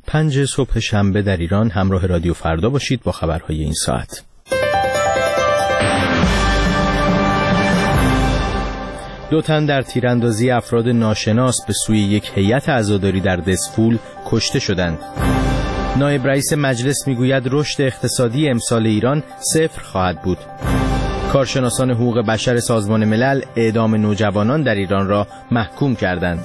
5 صبح شنبه در ایران همراه رادیو فردا باشید با خبرهای این ساعت. دو تن در تیراندازی افراد ناشناس به سوی یک هیئت عزاداری در دسفول کشته شدند. نایب رئیس مجلس میگوید رشد اقتصادی امسال ایران 0 خواهد بود. کارشناسان حقوق بشر سازمان ملل اعدام نوجوانان در ایران را محکوم کردند.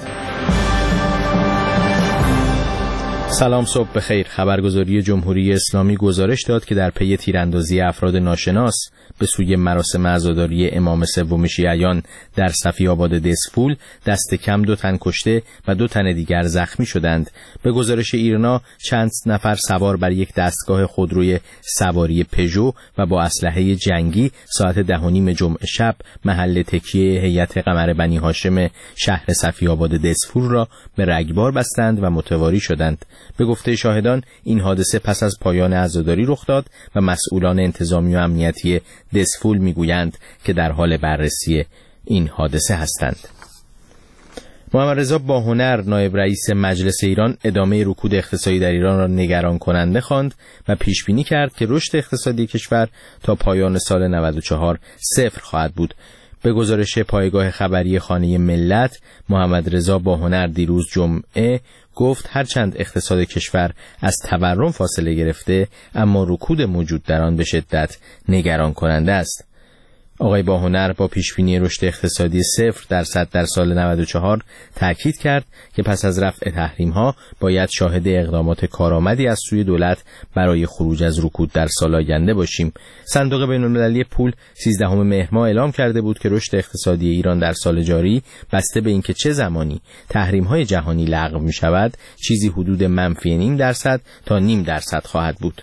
سلام، صبح بخیر. خبرگزاری جمهوری اسلامی گزارش داد که در پی تیراندازی افراد ناشناس به سوی مراسم عزاداری امام سوم شیعیان در صفی آباد دسفول دست کم 2 تن کشته و 2 تن دیگر زخمی شدند. به گزارش ایرنا چند نفر سوار بر یک دستگاه خودروی سواری پژو و با اسلحه جنگی ساعت 10:30 جمعه شب محل تکیه هیئت قمر بنی هاشم شهر صفی آباد دسفول را به رگبار بستند و متواری شدند. به گفته شاهدان این حادثه پس از پایان عزاداری رخ داد و مسئولان انتظامی و امنیتی دسفول میگویند که در حال بررسی این حادثه هستند. محمد رضا باهنر نایب رئیس مجلس ایران ادامه رکود اقتصادی در ایران را نگران کننده خواند و پیش بینی کرد که رشد اقتصادی کشور تا پایان سال 94 0 خواهد بود. به گزارش پایگاه خبری خانه ملت، محمد رضا باهنر دیروز جمعه گفت هرچند اقتصاد کشور از تورم فاصله گرفته، اما رکود موجود در آن به شدت نگران کننده است. آقای باهنر با پیشبینی رشد اقتصادی 0% در سال 94 تاکید کرد که پس از رفع تحریم‌ها باید شاهد اقدامات کارآمدی از سوی دولت برای خروج از رکود در سال آینده باشیم. صندوق بین‌المللی پول 13 مهر ماه اعلام کرده بود که رشد اقتصادی ایران در سال جاری بسته به اینکه چه زمانی تحریم‌های جهانی لغو می‌شود چیزی حدود -0.5% تا 0.5% خواهد بود.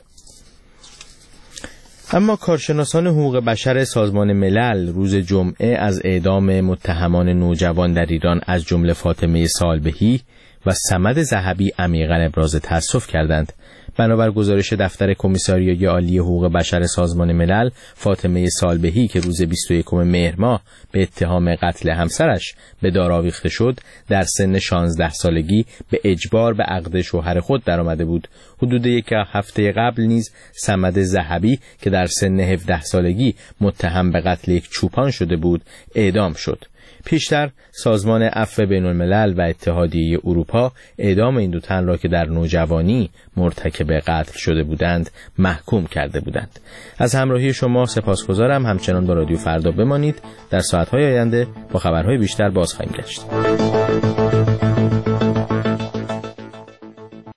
اما کارشناسان حقوق بشر سازمان ملل روز جمعه از اعدام متهمان نوجوان در ایران از جمله فاطمه سالبهی و صمد ذهبی عمیقاً ابراز تأسف کردند. بنابر گزارش دفتر کمیساریای عالی حقوق بشر سازمان ملل، فاطمه سالبهی که روز 21 مهر ماه به اتهام قتل همسرش به دار آویخته شد، در سن 16 سالگی به اجبار به عقد شوهر خود درآمده بود. حدود 1 هفته قبل نیز صمد ذهبی که در سن 17 سالگی متهم به قتل یک چوپان شده بود، اعدام شد. پیشتر سازمان عفو بین‌الملل و اتحادیه اروپا اعدام این 2 تن را که در نوجوانی مرتکب قتل شده بودند محکوم کرده بودند. از همراهی شما سپاسگزارم. همچنان با رادیو فردا بمانید. در ساعت‌های آینده با خبرهای بیشتر باز خواهیم گشت.